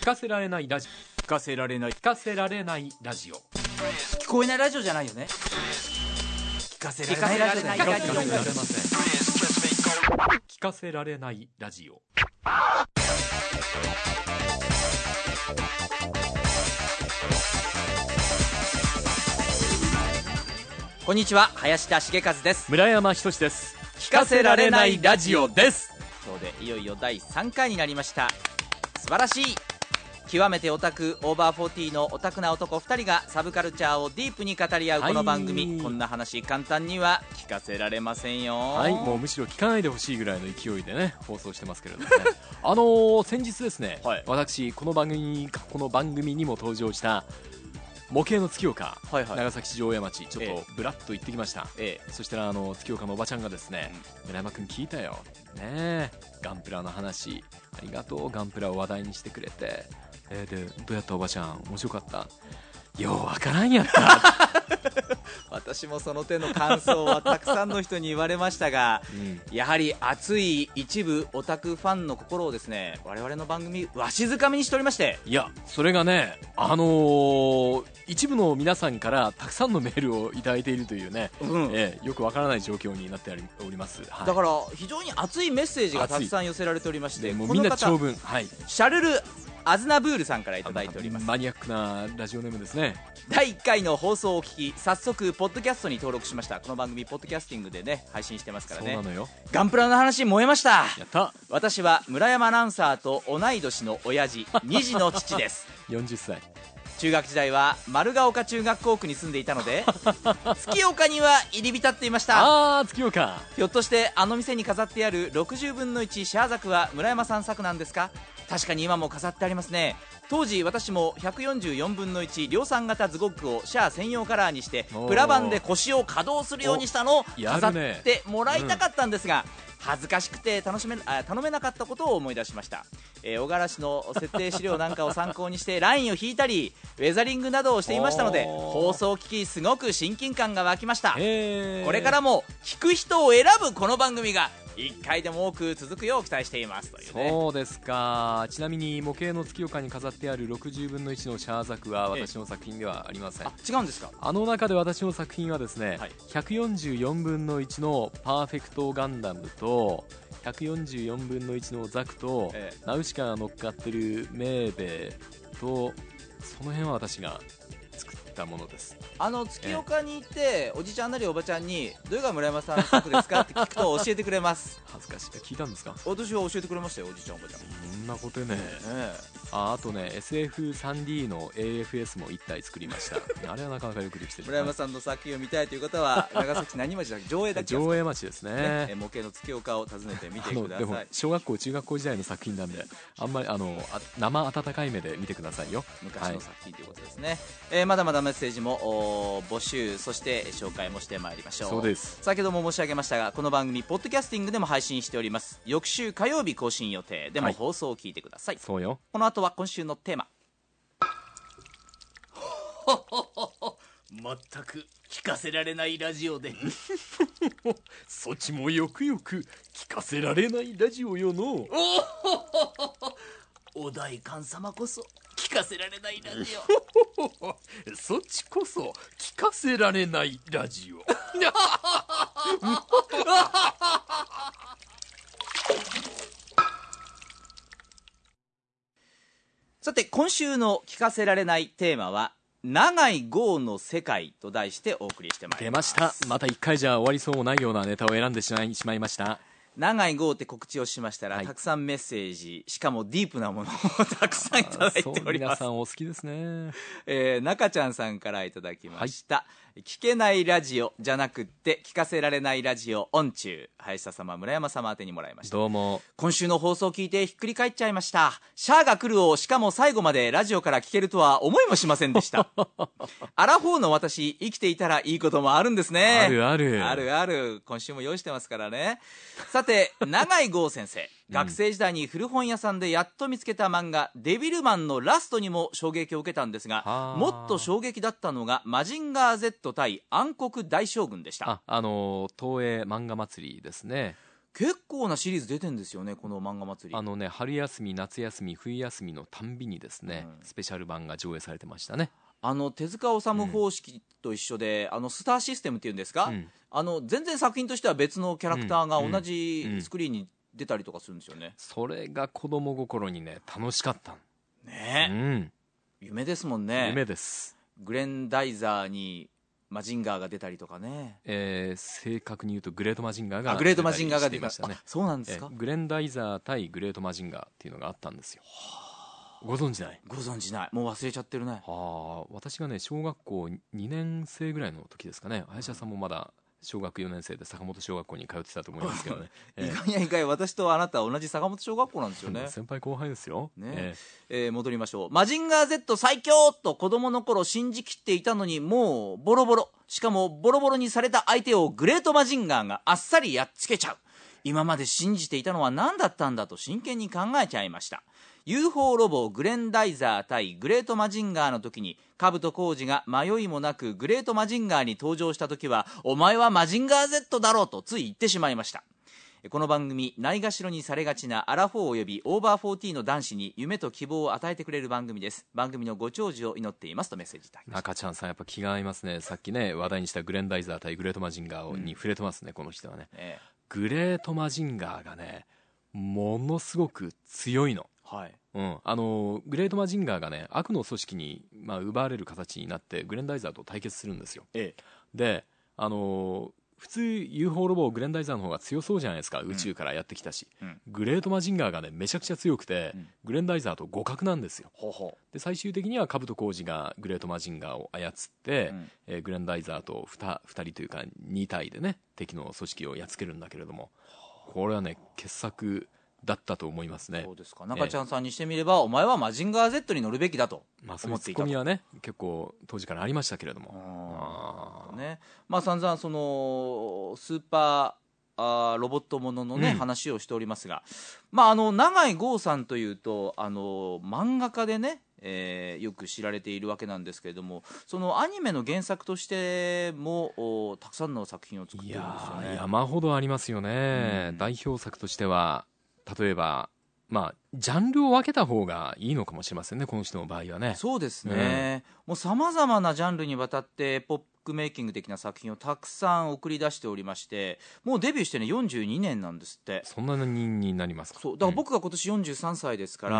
聞かせられないラジオ、聞かせられない、聞かせられないラジオ、 聞こえないラジオじゃないよね。聞かせられないラジオだよね。 聞かせられません。聞かせられないラジオ。 こんにちは、林田茂和です。 村山仁です。聞かせられないラジオです。 今日でいよいよ第3回になりました。素晴らしい。極めてオタクオーバー40のオタクな男2人がサブカルチャーをディープに語り合うこの番組、こんな話簡単には聞かせられませんよ。 はい、もうむしろ聞かないでほしいぐらいの勢いでね放送してますけれどもね先日ですね、はい、私この番組にも登場した模型の月岡、はいはい、長崎市城山町ちょっとブラッと行ってきました、そしたら月岡のおばちゃんがですね、村山くん聞いたよ、ね、ガンプラの話ありがとう、ガンプラを話題にしてくれて、でどうやったおばちゃん、面白かった、ようわからんやった私もその手の感想はたくさんの人に言われましたが、やはり熱い一部オタクファンの心をですね、我々の番組わしづかみにしておりまして、 いやそれがね、一部の皆さんからたくさんのメールをいただいているというね、よくわからない状況になっております、はい、 だから非常に熱いメッセージがたくさん寄せられておりまして、 もうみんな長文、はい、 シャルル・アズナブールさんからいただいております。 マニアックなラジオネームですね。 第1回の放送を聞き、早速ポッドキャストに登録しました。この番組ポッドキャスティングでね配信してますからね。 そうなのよ。 ガンプラの話燃えました。 やった。 私は村山アナウンサーと同い年の親父、2児の父です 40歳。 中学時代は丸ヶ丘中学校区に住んでいたので月岡には入り浸っていました。 あー、月岡。 ひょっとしてあの店に飾ってある60分の1シャーザクは村山さん作なんですか？確かに今も飾ってありますね。当時私も144分の1量産型ズゴックをシャア専用カラーにしてプラ板で腰を稼働するようにしたのを飾ってもらいたかったんですが、恥ずかしくて頼めなかったことを思い出しました。小柄氏の設定資料なんかを参考にしてラインを引いたりウェザリングなどをしていましたので、放送機器すごく親近感が湧きました。これからも聞く人を選ぶこの番組が1回でも多く続くよう期待していますというね。 そうですか。ちなみに模型の月岡に飾ってある60分の1のシャーザクは私の作品ではありません。 違うんですか？ あの中で私の作品はですね、144分の1のパーフェクトガンダムと144分の1のザクと、ナウシカが乗っかってるメーベと、その辺は私が作ったものです。 月岡に行って、おじちゃんなりおばちゃんにどれが村山さんの作ですかって聞くと教えてくれます。 恥ずかしい。聞いたんですか？ 私は教えてくれましたよ、おじちゃんおばちゃん。 そんなことね。あとね SF3D の AFS も1体作りましたあれはなかなかよくできてる。 村山さんの作品を見たいという方は長崎何町だっけ？上映だっけ？ 上映町ですね。 模型の月岡を訪ねてみてください。 でも小学校中学校時代の作品なんで、あんまり生温かい目で見てくださいよ。 昔の作品ということですね。まだまだメッセージも募集、そして紹介もしてまいりましょう。 そうです。 先ほども申し上げましたが、この番組ポッドキャスティングでも配信しております。翌週火曜日更新予定でも放送を聞いてください。 そうよ。 この後は今週のテーマ全く聞かせられないラジオでそちもよくよく聞かせられないラジオよのお代官様こそ聞かせられないラジオそっちこそ聞かせられないラジオさて今週の聞かせられないテーマは長井豪の世界と題してお送りしてまいります。 出ました。また1回じゃ終わりそうもないようなネタを選んでしまいました。 長井豪って告知をしましたら、たくさんメッセージ、しかもディープなものをたくさんいただいております。 皆さんお好きですね。 中ちゃんさんからいただきました、聞けないラジオじゃなくって聞かせられないラジオオン中、林田様村山様宛てにもらいました。 どうも。 今週の放送を聞いてひっくり返っちゃいました。シャアが来るをしかも最後までラジオから聞けるとは思いもしませんでしたアラフォーの私、生きていたらいいこともあるんですね。 あるあるあるある。今週も用意してますからね。さて長井豪先生、学生時代に古本屋さんでやっと見つけた漫画デビルマンのラストにも衝撃を受けたんですが、もっと衝撃だったのがマジンガー Z 対暗黒大将軍でした。 東映漫画祭りですね。 結構なシリーズ出てんですよね、この漫画祭り。 春休み夏休み冬休みのたんびにですね、スペシャル版が上映されてましたね。 手塚治虫方式と一緒で、スターシステムっていうんですか、全然作品としては別のキャラクターが同じスクリーンに出たりとかするんですよね。 それが子供心にね楽しかったね、夢ですもんね。 夢です。 グレンダイザーにマジンガーが出たりとかね、 正確に言うとグレートマジンガーがグレートマジンガーが出ましたね。 そうなんですか。 グレンダイザー対グレートマジンガーっていうのがあったんですよ。ご存知ない？ ご存知ない。もう忘れちゃってるね。 私がね小学校2年生ぐらいの時ですかね。林田さんもまだ小学4年生で坂本小学校に通ってたと思いますけどね。 意外私とあなたは同じ坂本小学校なんですよね。 先輩後輩ですよ、 戻りましょう。マジンガー Z 最強と子供の頃信じきっていたのに、もうボロボロ、しかもボロボロにされた相手をグレートマジンガーがあっさりやっつけちゃう。今まで信じていたのは何だったんだと真剣に考えちゃいました。 UFO ロボグレンダイザー対グレートマジンガーの時に、兜浩二が迷いもなくグレートマジンガーに登場した時は、お前はマジンガー Z だろうとつい言ってしまいました。この番組、ないがしろにされがちなアラフォー及びオーバー40の男子に夢と希望を与えてくれる番組です。番組のご長寿を祈っていますとメッセージいただきました。 中ちゃんさんやっぱ気が合いますね。さっきね話題にしたグレンダイザー対グレートマジンガーに触れてますね、この人はね。グレートマジンガーがねものすごく強いの。グレートマジンガーがね悪の組織に、奪われる形になってグレンダイザーと対決するんですよ。で普通 UFO ロボグレンダイザーの方が強そうじゃないですか、宇宙からやってきたし、グレートマジンガーがねめちゃくちゃ強くて、グレンダイザーと互角なんですよ。で最終的には兜浩二がグレートマジンガーを操って、グレンダイザーと 2人というか2体でね敵の組織をやっつけるんだけれども、これはね傑作だったと思いますね。 そうですか。中ちゃんさんにしてみれば、お前はマジンガー Z に乗るべきだと思っていたと。 そういうツッコミはね結構当時からありましたけれども、 散々そのスーパーロボットもののね、話をしておりますが、永井豪さんというと漫画家でね、よく知られているわけなんですけれども、そのアニメの原作としてもたくさんの作品を作ってるんですよね。 山ほどありますよね、代表作としては例えばジャンルを分けた方がいいのかもしれませんね、この人の場合はね。 そうですね、もうさまざまなジャンルにわたってポップメイキング的な作品をたくさん送り出しておりまして、もうデビューしてね42年なんですって。 そんなになりますか。 そうだから僕が今年43歳ですから、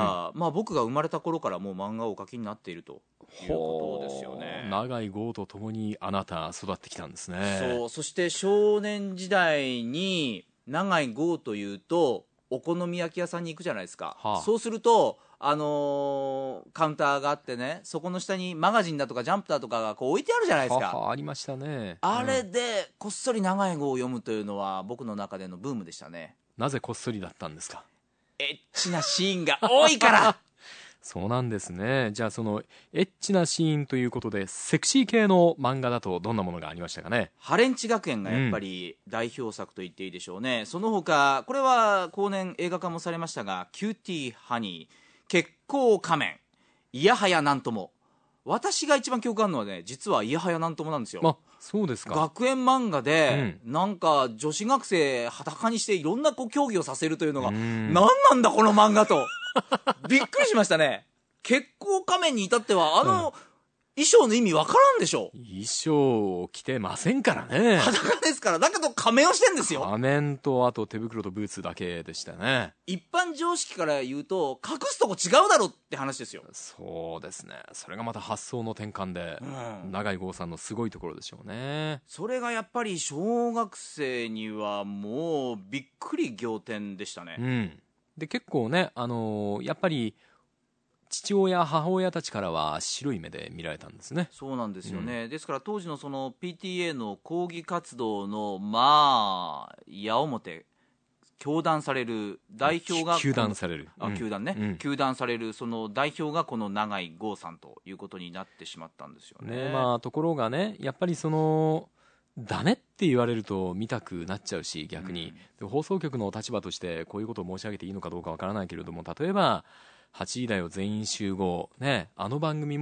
僕が生まれた頃からもう漫画をお描きになっているということですよね。 永井豪とともにあなた育ってきたんですね。 そして少年時代に永井豪というとお好み焼き屋さんに行くじゃないですか、そうするとカウンターがあってね、そこの下にマガジンだとかジャンプだとかがこう置いてあるじゃないですか。 ありましたね。 あれでこっそり永井豪を読むというのは僕の中でのブームでしたね。 なぜこっそりだったんですか。 エッチなシーンが多いからそうなんですね。じゃあそのエッチなシーンということでセクシー系の漫画だとどんなものがありましたかね。 ハレンチ学園がやっぱり代表作と言っていいでしょうね、その他これは後年映画化もされましたが、キューティーハニー、血行仮面、いやはやなんとも。私が一番記憶あるのはね、実はいやはやなんともなんですよ。 そうですか。 学園漫画で、なんか女子学生裸にしていろんな競技をさせるというのが何なんだこの漫画とびっくりしましたね。血行仮面に至っては衣装の意味わからんでしょ。 衣装を着てませんからね。 裸ですから。だけど仮面をしてんですよ。 仮面とあと手袋とブーツだけでしたね。 一般常識から言うと隠すとこ違うだろって話ですよ。 そうですね。それがまた発想の転換で、永井豪さんのすごいところでしょうね。 それがやっぱり小学生にはもうびっくり仰天でしたね。 で結構ね、やっぱり父親母親たちからは白い目で見られたんですね。 そうなんですよね、ですから当時のその PTA の抗議活動の矢面糾弾される代表が糾弾される糾弾ね、糾弾されるその代表がこの永井豪さんということになってしまったんですよね。 ところがね、やっぱりそのダメって言われると見たくなっちゃうし、逆に、で放送局の立場としてこういうことを申し上げていいのかどうかわからないけれども、例えば8時だよ全員集合ね、あの番組も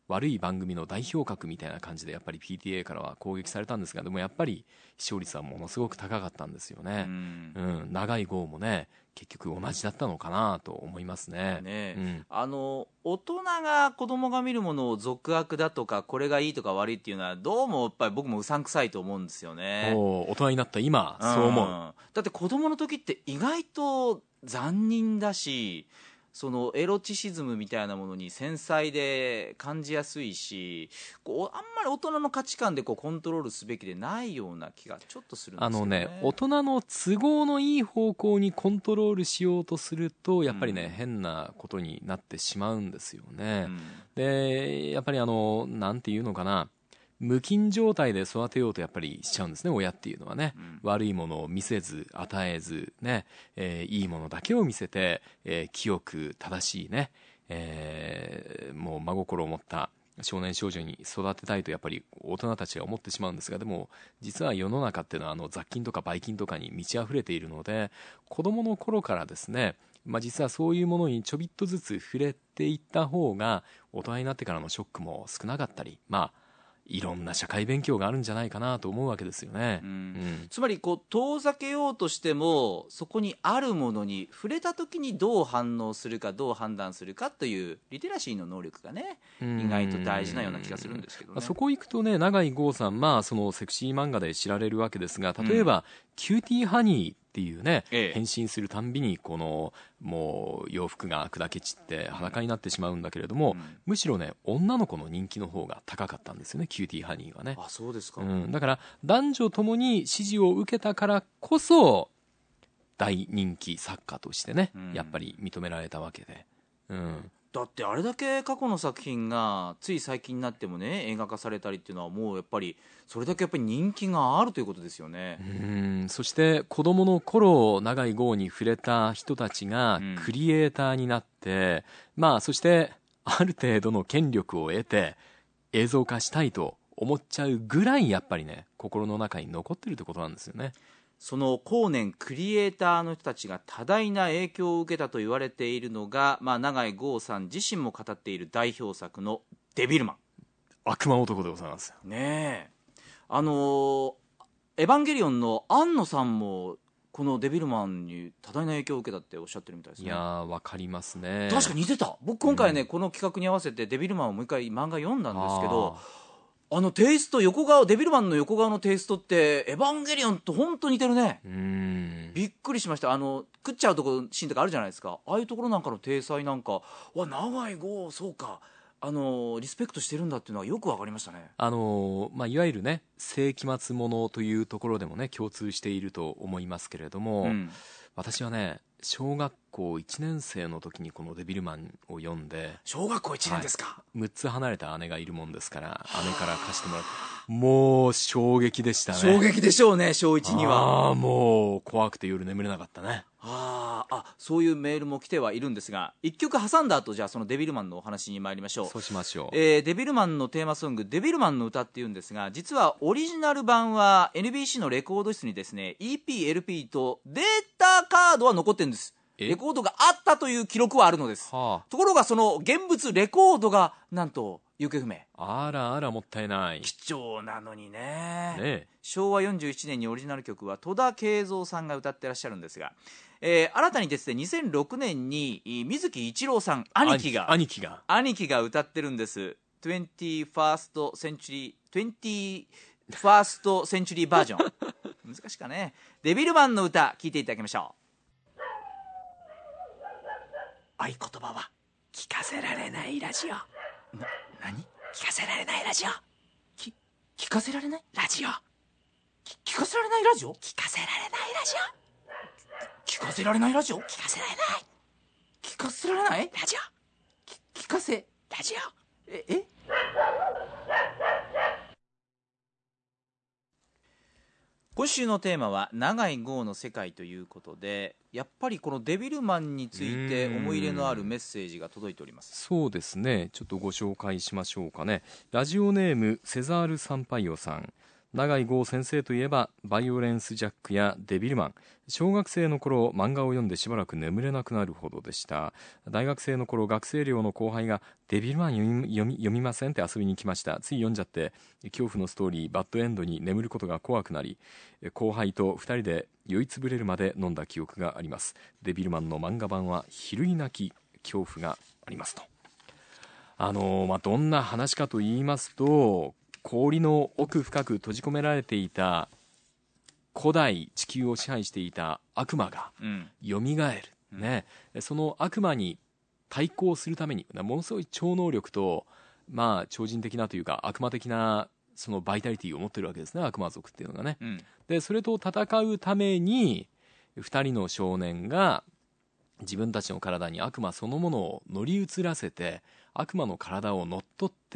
悪い番組の代表格みたいな感じでやっぱり PTA からは攻撃されたんですが、でもやっぱり視聴率はものすごく高かったんですよね。長い号もね結局同じだったのかなと思いますね。 大人が子供が見るものを俗悪だとかこれがいいとか悪いっていうのはどうもやっぱり僕もうさんくさいと思うんですよね。 大人になった今そう思う。 だって子供の時って意外と残忍だし、そのエロチシズムみたいなものに繊細で感じやすいし、こうあんまり大人の価値観でこうコントロールすべきでないような気がちょっとするんですよね。 大人の都合のいい方向にコントロールしようとするとやっぱりね、変なことになってしまうんですよね。でやっぱりなんていうのかな、無菌状態で育てようとやっぱりしちゃうんですね、親っていうのはね。悪いものを見せず与えずね、いいものだけを見せて、清く正しいね、もう真心を持った少年少女に育てたいとやっぱり大人たちが思ってしまうんですが、でも実は世の中っていうのは雑菌とかばい菌とかに満ち溢れているので、子供の頃からですね、実はそういうものにちょびっとずつ触れていった方が大人になってからのショックも少なかったり、いろんな社会勉強があるんじゃないかなと思うわけですよね。 つまりこう遠ざけようとしてもそこにあるものに触れた時にどう反応するかどう判断するかというリテラシーの能力がね、意外と大事なような気がするんですけどね。 そこ行くとね、永井豪さん、そのセクシー漫画で知られるわけですが、例えば、キューティーハニーっていうね、変身するたんびにこのもう洋服が砕け散って裸になってしまうんだけれども、むしろね女の子の人気の方が高かったんですよね、キューティーハニーはね。 あ、そうですか。 だから男女ともに支持を受けたからこそ大人気作家としてね、やっぱり認められたわけで。 だってあれだけ過去の作品がつい最近になってもね映画化されたりっていうのはもうやっぱりそれだけやっぱり人気があるということですよね。 そして子どもの頃永井豪に触れた人たちがクリエイターになって、そしてある程度の権力を得て映像化したいと思っちゃうぐらいやっぱりね心の中に残ってるってことなんですよね。 その後年クリエイターの人たちが多大な影響を受けたと言われているのが、永井豪さん自身も語っている代表作のデビルマン。 悪魔男でございますよね。エヴァンゲリオンの庵野さんもこのデビルマンに多大な影響を受けたっておっしゃってるみたいですね。 いやーわかりますね。 確かに似てた。僕今回ね、この企画に合わせてデビルマンをもう一回漫画読んだんですけど、テイスト横顔、デビルマンの横顔のテイストってエヴァンゲリオンと本当似てるね。びっくりしました。食っちゃうとこシーンとかあるじゃないですか。ああいうところなんかの体裁なんか長井豪そうかリスペクトしてるんだっていうのはよくわかりましたね。 いわゆるね世紀末ものというところでもね共通していると思いますけれども、私はね小学校1年生の時にこのデビルマンを読んで。 小学校1年ですか。 6つ離れた姉がいるもんですから姉から貸してもらって、もう衝撃でしたね。 衝撃でしょうね、小1には。 もう怖くて夜眠れなかったね。 そういうメールも来てはいるんですが、一曲挟んだ後じゃあそのデビルマンのお話に参りましょう。 そうしましょう。 デビルマンのテーマソングデビルマンの歌っていうんですが、実はオリジナル版は NBC のレコード室にですね EP、LP とデータカードは残ってるんです。レコードがあったという記録はあるのです、ところがその現物レコードがなんと行方不明。 あらあらもったいない。 貴重なのに ね。昭和41年にオリジナル曲は戸田恵三さんが歌ってらっしゃるんですが、新たにですね2006年に水木一郎さん兄貴が歌ってるんです。21st century バージョン難しかね。デビルマンの歌聴いていただきましょう。合言葉は聞かせられないラジオ。何？聞かせられないラジオ。聞かせられないラジオ。聞かせられないラジオ。聞かせられないラジオ。聞かせられないラジオ。聞かせられない。聞かせられないラジオ。聞かせラジオ。今週のテーマは永井豪の世界ということで、やっぱりこのデビルマンについて思い入れのあるメッセージが届いております。 そうですね、ちょっとご紹介しましょうかね。ラジオネームセザール・サンパイオさん。 永井豪先生といえばバイオレンスジャックやデビルマン、小学生の頃漫画を読んでしばらく眠れなくなるほどでした。大学生の頃学生寮の後輩がデビルマン読みませんって遊びに来ました。つい読んじゃって恐怖のストーリーバッドエンドに眠ることが怖くなり、後輩と2人で酔いつぶれるまで飲んだ記憶があります。デビルマンの漫画版は比類なき恐怖がありますと。どんな話かと言いますと、氷の奥深く閉じ込められていた古代地球を支配していた悪魔がよみがえる、ね、その悪魔に対抗するためにものすごい超能力と、超人的なというか悪魔的なそのバイタリティを持ってるわけですね、悪魔族っていうのがね、でそれと戦うために2人の少年が自分たちの体に悪魔そのものを乗り移らせて悪魔の体を乗っ取って、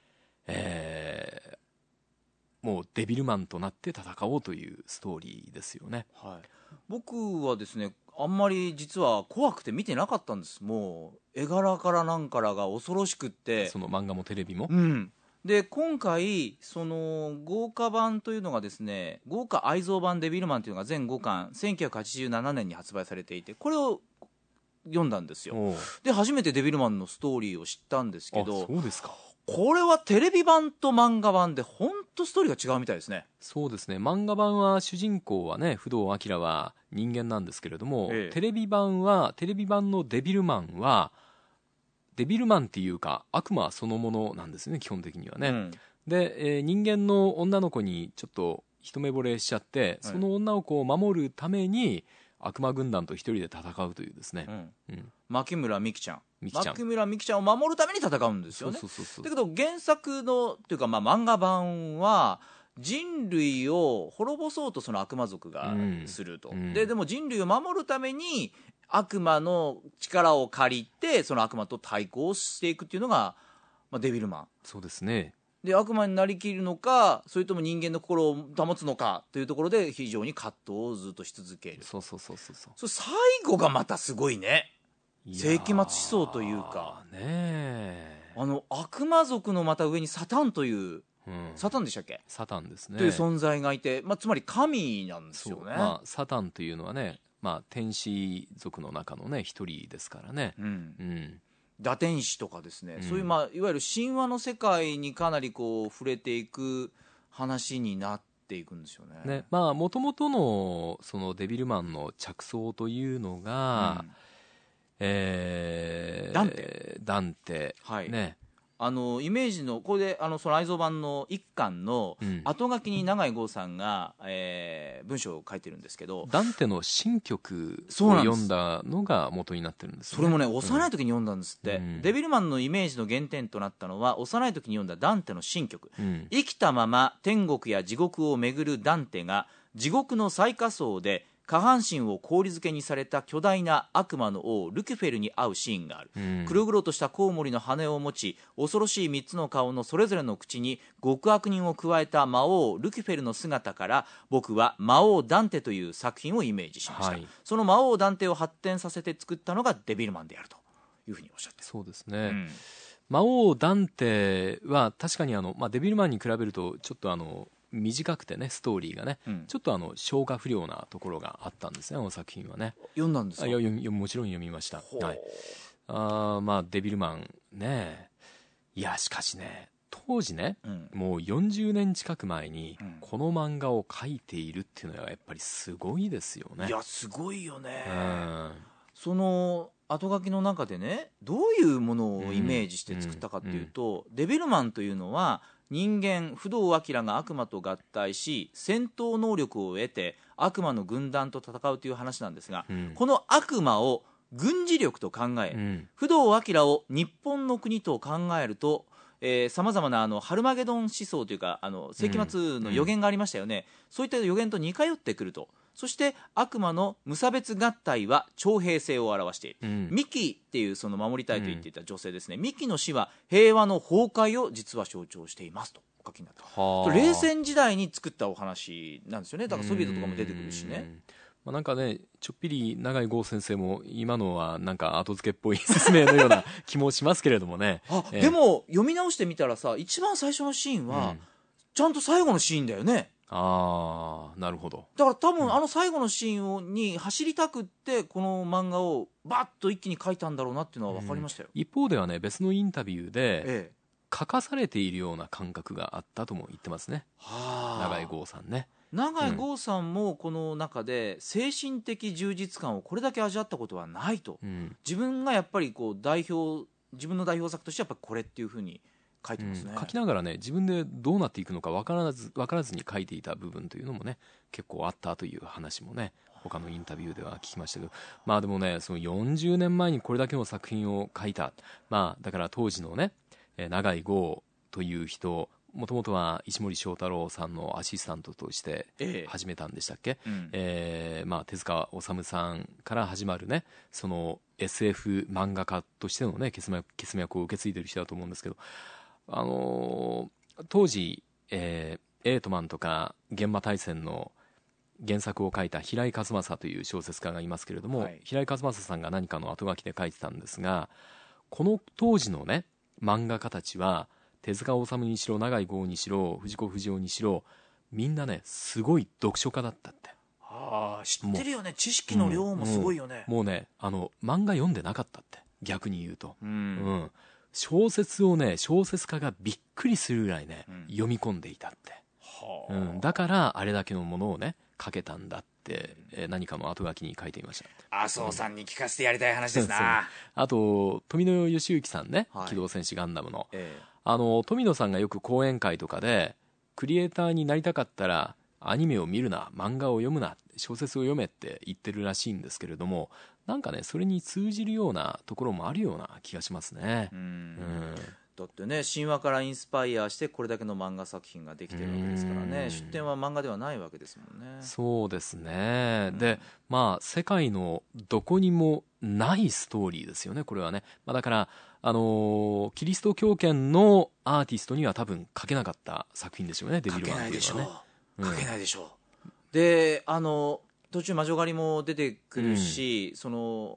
もうデビルマンとなって戦おうというストーリーですよね。 僕はですね、あんまり実は怖くて見てなかったんです。もう絵柄からなんからが恐ろしくって、 その漫画もテレビも、 で今回その豪華版というのがですね、豪華愛蔵版デビルマンというのが全5巻1987年に発売されていて、これを読んだんですよ。で初めてデビルマンのストーリーを知ったんですけど、 そうですか。 これはテレビ版と漫画版で本当ストーリーが違うみたいですね。 そうですね、漫画版は主人公はね、不動明は人間なんですけれども、テレビ版のデビルマンはデビルマンっていうか悪魔そのものなんですね、基本的にはね、で、人間の女の子にちょっと一目惚れしちゃって、その女の子を守るために悪魔軍団と一人で戦うというですね、 牧村美樹ちゃんを守るために戦うんですよね。だけど原作のというか、漫画版は人類を滅ぼそうとその悪魔族がすると、でも人類を守るために悪魔の力を借りてその悪魔と対抗していくっていうのが、デビルマン。そうですね。で悪魔になりきるのか、それとも人間の心を保つのかというところで非常に葛藤をずっとし続ける。それ最後がまたすごいね。世紀末思想というかね、悪魔族のまた上にサタンという、サタンでしたっけ？ サタンですね。 という存在がいて、つまり神なんですよね。 サタンというのはね、天使族の中のね一人ですからね。 堕天使とかですね、そういういわゆる神話の世界にかなりこう触れていく話になっていくんですよね。 もともとのそのデビルマンの着想というのが、ダンテ、ね、イメージのこれでその愛蔵版の1巻の後書きに永井豪さんが、文章を書いてるんですけど、 ダンテの新曲を読んだのが元になってるんですね。 それもね、幼い時に読んだんですって、デビルマンのイメージの原点となったのは幼い時に読んだダンテの新曲、生きたまま天国や地獄を巡るダンテが地獄の最下層で下半身を氷漬けにされた巨大な悪魔の王ルキフェルに会うシーンがある。黒々としたコウモリの羽を持ち、恐ろしい3つの顔のそれぞれの口に極悪人を加えた魔王ルキフェルの姿から、僕は魔王ダンテという作品をイメージしました。その魔王ダンテを発展させて作ったのがデビルマンであるというふうにおっしゃって。 そうですね、魔王ダンテは確かにデビルマンに比べるとちょっと短くてね、ストーリーがね、ちょっと消化不良なところがあったんですね、この作品はね。 読んだんですか？ もちろん読みました。デビルマンね、いやしかしね、当時ね、もう40年近く前にこの漫画を描いているっていうのはやっぱりすごいですよね。 いやすごいよね。その後書きの中でね、どういうものをイメージして作ったかっていうと、デビルマンというのは人間不動明が悪魔と合体し戦闘能力を得て悪魔の軍団と戦うという話なんですが、この悪魔を軍事力と考え、不動明を日本の国と考えるとさまざまなハルマゲドン思想というか世紀末の予言がありましたよね、そういった予言と似通ってくると。そして悪魔の無差別合体は徴兵制を表している、ミキっていうその守りたいと言っていた女性ですね、ミキの死は平和の崩壊を実は象徴していますとお書きになった。冷戦時代に作ったお話なんですよね。だからソビエトとかも出てくるしね。 なんかね、ちょっぴり永井豪先生も今のはなんか後付けっぽい説明のような気もしますけれどもね。 でも読み直してみたらさ、一番最初のシーンは、 ちゃんと最後のシーンだよね。 ああ、なるほど。 だから多分あの最後のシーンに走りたくってこの漫画をバッと一気に書いたんだろうなっていうのは分かりましたよ。 一方ではね、別のインタビューで、書かされているような感覚があったとも言ってますね、永井豪さんね。 永井豪さんもこの中で精神的充実感をこれだけ味わったことはないと、自分がやっぱりこう自分の代表作としてやっぱりこれっていうふうに書いてますね。 書きながらね、自分でどうなっていくのか分からずに書いていた部分というのもね結構あったという話もね他のインタビューでは聞きましたけど、まあでもね、その40年前にこれだけの作品を書いた、まあだから当時のね永井豪という人、もともとは石森章太郎さんのアシスタントとして始めたんでしたっけ、まあ、手塚治虫さんから始まるね、その SF 漫画家としてのね結脈を受け継いでる人だと思うんですけど、当時、エイトマンとか現場大戦の原作を書いた平井和正という小説家がいますけれども、平井和正さんが何かの後書きで書いてたんですが、この当時のね漫画家たちは手塚治虫にしろ永井豪にしろ藤子不二雄にしろみんなねすごい読書家だったって。 知ってるよね、知識の量もすごいよね。 もうね漫画読んでなかったって、逆に言うと、小説をね小説家がびっくりするぐらいね、読み込んでいたって、だからあれだけのものをね書けたんだって、何かの後書きに書いていました。 麻生さんに聞かせてやりたい話ですな。 あと富野義行さんね、機動戦士ガンダムの、富野さんがよく講演会とかでクリエイターになりたかったらアニメを見るな、漫画を読むな、小説を読めって言ってるらしいんですけれども、なんかねそれに通じるようなところもあるような気がしますね。 だってね、神話からインスパイアしてこれだけの漫画作品ができてるわけですからね、出典は漫画ではないわけですもんね。 そうですね、でまあ世界のどこにもないストーリーですよねこれはね、だからキリスト教圏のアーティストには多分書けなかった作品でしょうね、デビルマンっていうのはね。 書けないでしょう、で途中魔女狩りも出てくるし、その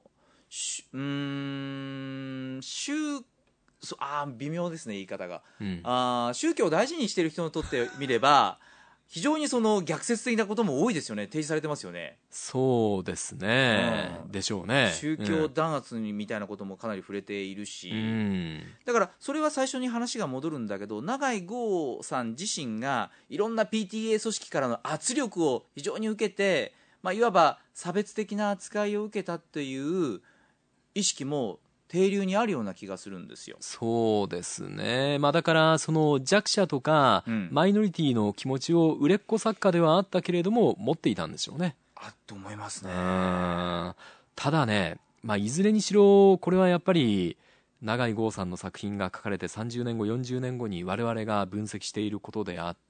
微妙ですね言い方が、宗教を大事にしている人にとってみれば非常にその逆説的なことも多いですよね、提示されてますよね。 そうですね、でしょうね。 宗教弾圧みたいなこともかなり触れているし、だからそれは最初に話が戻るんだけど、永井豪さん自身がいろんな PTA 組織からの圧力を非常に受けて、いわば差別的な扱いを受けたっていう意識も底流にあるような気がするんですよ。 そうですね、だからその弱者とか、マイノリティの気持ちを売れっ子作家ではあったけれども持っていたんでしょうね。 と思いますね。 ただね、いずれにしろこれはやっぱり永井豪さんの作品が書かれて30年後40年後に我々が分析していることであって、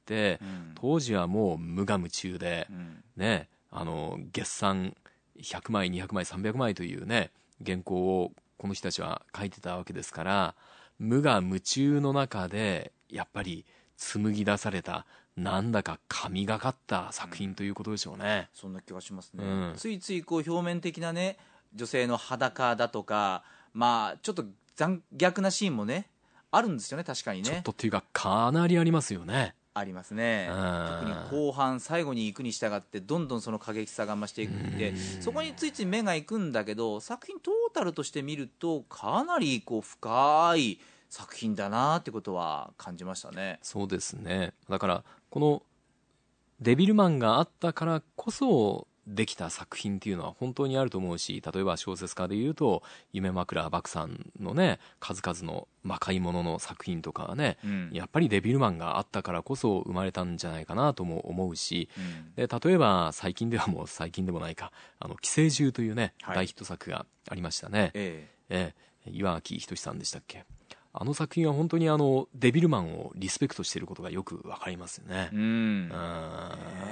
当時はもう無我夢中で、ね、月産100枚200枚300枚というね原稿をこの人たちは書いてたわけですから、無我夢中の中でやっぱり紡ぎ出されたなんだか神がかった作品ということでしょうね。 そんな気がしますね、ついついこう表面的なね女性の裸だとか、ちょっと残虐なシーンもねあるんですよね、確かにね。 ちょっとっていうかかなりありますよね。 ありますね。特に後半最後に行くに従ってどんどんその過激さが増していくんで、そこについつい目が行くんだけど、作品トータルとして見るとかなりこう深い作品だなってことは感じましたね。 そうですね、だからこのデビルマンがあったからこそできた作品っていうのは本当にあると思うし、例えば小説家でいうと夢枕漠さんのね数々の魔界物の作品とかはね、やっぱりデビルマンがあったからこそ生まれたんじゃないかなとも思うし、で例えば最近ではもう最近でもないか寄生獣というね、大ヒット作がありましたね。岩城仁さんでしたっけ。あの作品は本当にデビルマンをリスペクトしていることがよくわかりますよね。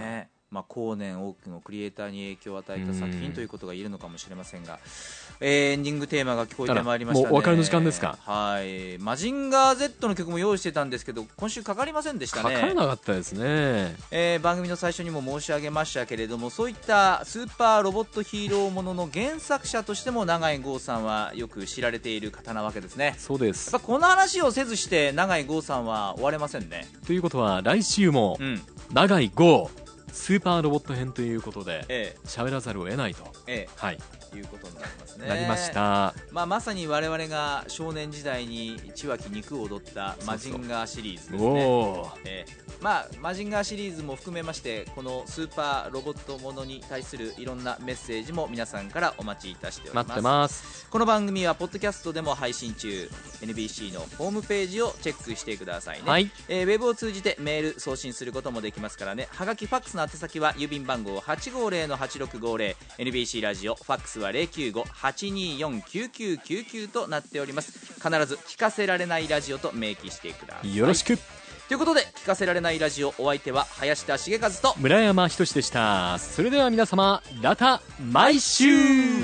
後年多くのクリエイターに影響を与えた作品ということが言えるのかもしれませんが、エンディングテーマが聞こえてまいりましたね。 もうお別れの時間ですか。 はい、マジンガー Z の曲も用意してたんですけど今週かかりませんでしたね。 かからなかったですね。 番組の最初にも申し上げましたけれども、そういったスーパーロボットヒーローものの原作者としても永井豪さんはよく知られている方なわけですね。 そうです。 やっぱこの話をせずして永井豪さんは終われませんね。 ということは来週も永井豪スーパーロボット編ということで喋らざるを得ないと、はい、 いうことになりますね。 なりました。 まさに我々が少年時代に血湧き肉を踊ったマジンガーシリーズですね。マジンガーシリーズも含めましてこのスーパーロボットものに対するいろんなメッセージも皆さんからお待ちいたしております。 待ってます。 この番組はポッドキャストでも配信中、 NBC のホームページをチェックしてくださいね。はい、ウェブを通じてメール送信することもできますからね。はがきファックスの宛先は郵便番号 850-8650 NBC ラジオ、ファックスは 095-824-9999 となっております。必ず聞かせられないラジオと明記してください。 よろしく。 ということで聞かせられないラジオ、お相手は林田茂和と村山仁でした。それでは皆様、また毎週。